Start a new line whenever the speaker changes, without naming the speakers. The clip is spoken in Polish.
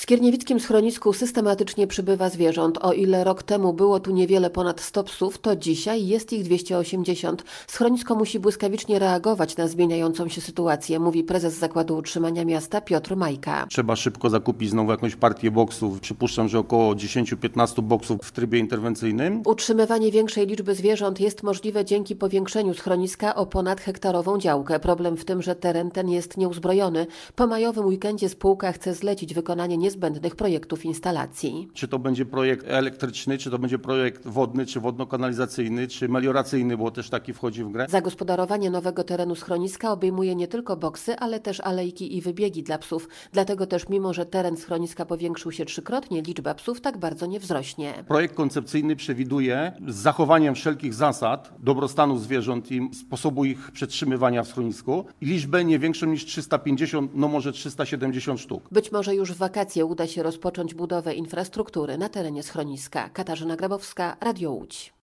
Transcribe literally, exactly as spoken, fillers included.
skierniewickim schronisku systematycznie przybywa zwierząt. O ile rok temu było tu niewiele ponad sto psów, to dzisiaj jest ich dwieście osiemdziesiąt. Schronisko musi błyskawicznie reagować na zmieniającą się sytuację, mówi prezes Zakładu Utrzymania Miasta Piotr Majka.
Trzeba szybko zakupić znowu jakąś partię boksów. Przypuszczam, że około dziesięć do piętnastu boksów w trybie interwencyjnym.
Utrzymywanie większej liczby zwierząt jest możliwe dzięki powiększeniu schroniska o ponad hektarową działkę. Problem w tym, że teren ten jest nieuzbrojony. Po majowym weekendzie spółka chce zlecić wykonanie niezbędnych projektów instalacji.
Czy to będzie projekt elektryczny, czy to będzie projekt wodny, czy wodno-kanalizacyjny, czy melioracyjny, bo też taki wchodzi w grę.
Zagospodarowanie nowego terenu schroniska obejmuje nie tylko boksy, ale też alejki i wybiegi dla psów. Dlatego też mimo, że teren schroniska powiększył się trzykrotnie, liczba psów tak bardzo nie wzrośnie.
Projekt koncepcyjny przewiduje z zachowaniem wszelkich zasad dobrostanu zwierząt i sposobu ich przetrzymywania w schronisku i liczbę nie większą niż trzysta pięćdziesiąt, no może trzysta siedemdziesiąt sztuk.
Być może już w wakacje uda się rozpocząć budowę infrastruktury na terenie schroniska. Katarzyna Grabowska, Radio Łódź.